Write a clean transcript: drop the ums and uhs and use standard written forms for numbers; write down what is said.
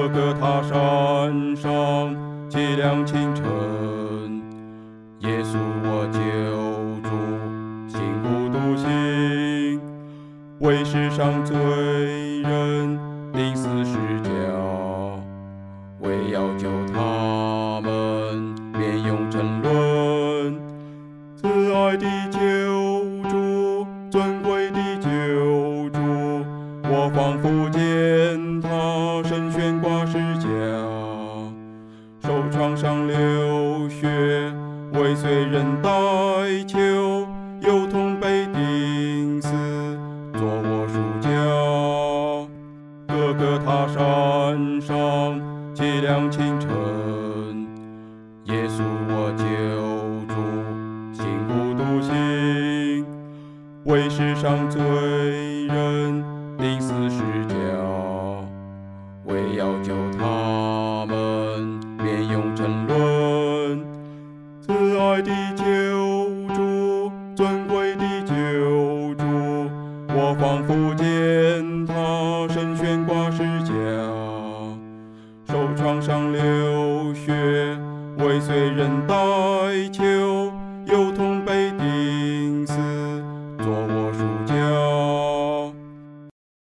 哥哥他山上凄凉清晨，耶稣我救主，辛苦独行，为世上罪人钉死十架，为要救他们免用沉沦。慈爱的救主，尊贵的救主，我仿佛见他身悬挂十架，手创上流血，为罪人代求，有痛被钉死，作我赎价。哥哥他山上凄凉清晨，耶稣我救主，辛苦独行，为世上罪人钉死十架，为要救他们免用沉沦。慈爱的救主，尊贵的救主，我仿佛见他身悬挂十架，手创上流血，为罪人代求，有痛